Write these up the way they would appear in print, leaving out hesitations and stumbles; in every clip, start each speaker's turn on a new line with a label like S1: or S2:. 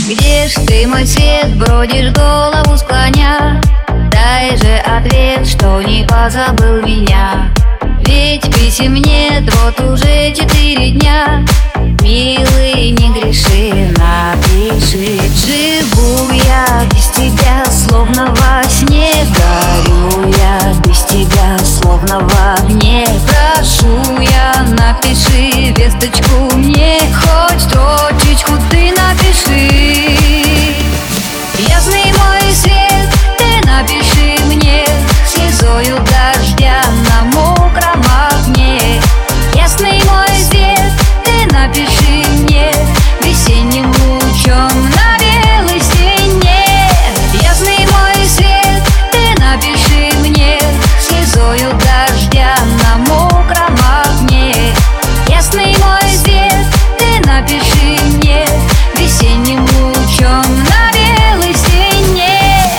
S1: Где ж ты, мой свет, бродишь, голову склоня? Дай же ответ, что не позабыл меня. Ведь писем нет, вот уже 4 дня. Милый, не греши, напиши. Живу я без тебя, словно во сне. Горю я без тебя, словно в огне. Прошу я, напиши весточку мне. Хоть строчечку ты напиши. Ясный мой свет, ты напиши мне слезою дождя на мокром окне. Ясный мой свет, ты напиши мне весенним лучом на белой стене. Ясный мой свет, ты напиши мне слезою дождя на мокром окне. Ясный мой свет, ты напиши мне весенним лучом на белой стене.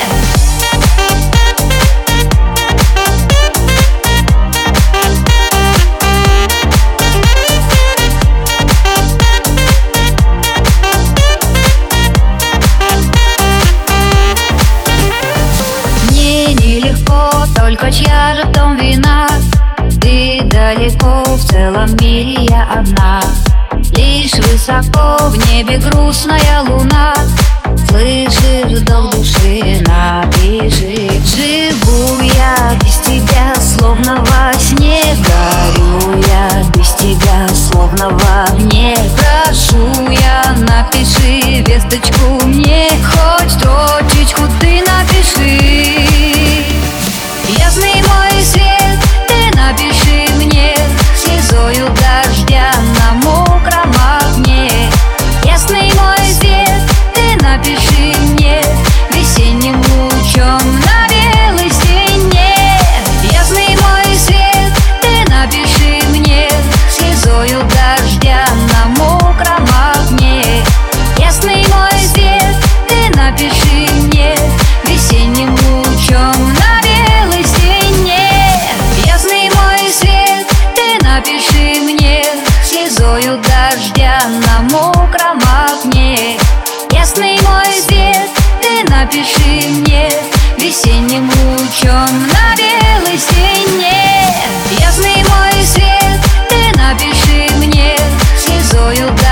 S1: Мне нелегко, только чья же в том вина? Ты далеко, в целом мире я одна. Лишь высоко в небе грустная луна. Слышишь, долг души, напиши. Живу я без тебя, словно во сне. Горю я без тебя, словно в огне. Прошу я, напиши весточку мне. Хоть строчечку ты напиши. Ясный мой свет, ты напиши мне слезою дождя на мокром окне. Ясный мой свет, ты напиши мне весенним лучом на белой стене. Ясный мой свет, ты напиши мне слезою дождя на мокром окне. Ясный мой свет, ты напиши мне весенним лучом на белой стене. Ясный мой свет, ты напиши мне слезою дождя на мокром окне. Ясный мой свет, ты напиши мне весенним лучом на белой стене. Ясный мой свет, ты напиши мне слезою